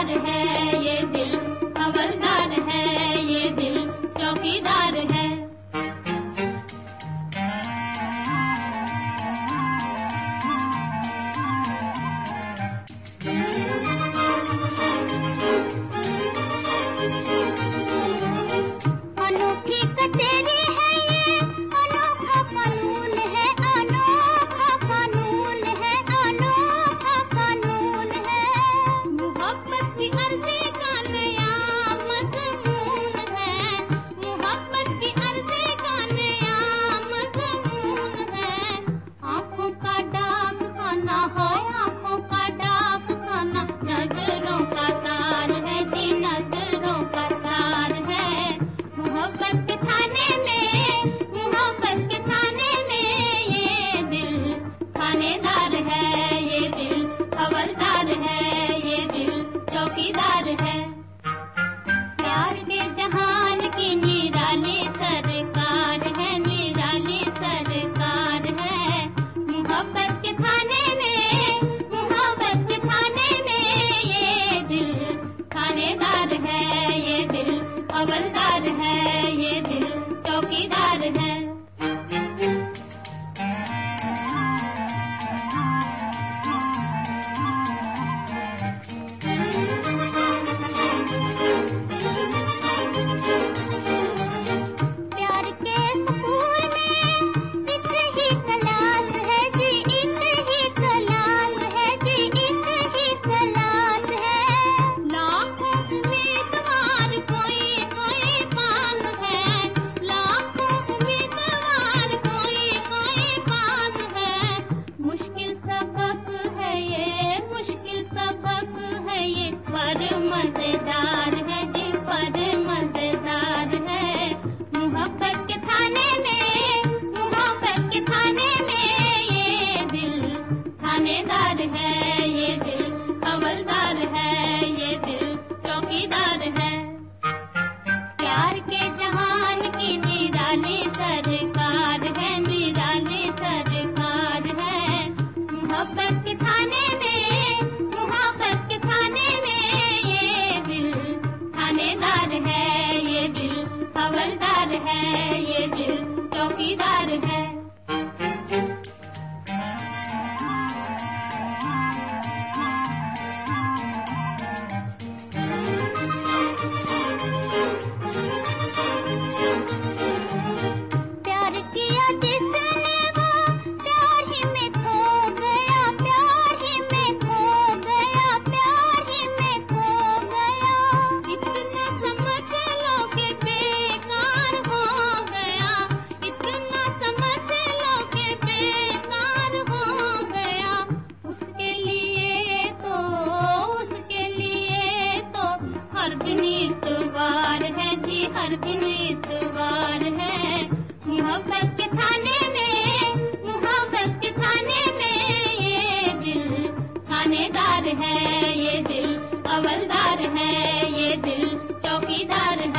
हवलदार है ये दिल, हवलदार है ये दिल, चौकीदार है। अनोखी कचेरी है ये, अनोखा कानून है, अनोखा कानून है, अनोखा कानून है। मोहब्बत की अर्जी का नया मज़मून है, मोहब्बत की अर्जी का नया मज़मून है। आँखों का डाक खाना है, आँखों का डाक खाना, नजरों का तार है जी, नजरों का तार है। मोहब्बत के थाने में, मोहब्बत के थाने में ये दिल थानेदार है ये दिल, हवलदार है ये दिल, चौकीदार है। प्यार के जहान की निराली सरकार है, निराली सरकार है। मोहब्बत के थाने में, मोहब्बत के थाने में ये दिल थानेदार है ये दिल, हवलदार है ये दिल, चौकीदार है। प्यार के स्कूल में एक ही क्लास है जी, एक ही क्लास है जी, एक ही क्लास है। लाखों उम्मीदवार कोई कोई पास है, लाखों उम्मीदवार कोई कोई पास है। मुश्किल सबक है ये, मुश्किल सबक है ये, पर मजेदार है जी, पर मजेदार है। मोहब्बत के थाने में, मोहब्बत के थाने में ये दिल थानेदार है ये दिल, हवलदार है ये दिल, चौकीदार है। प्यार के जहान की निराली सरकार है, निराली सरकार है। मोहब्बत के थाने में, मोहब्बत के थाने में ये दिल थानेदार है ये दिल, हवलदार है ये दिल, चौकीदार है। प्यार किया जिसने वो प्यार ही में खो गया, प्यार ही में खो गया, प्यार ही में खो गया। इतना समझ लो कि बेकार हो गया, इतना समझ लो कि बेकार हो गया। उसके लिए तो, उसके लिए तो हर दिन इतवार है जी, हर दिन इतवार है। मोहब्बत के थाने में, मोहब्बत के थाने में ये दिल थानेदार है ये दिल, हवलदार है ये दिल, चौकीदार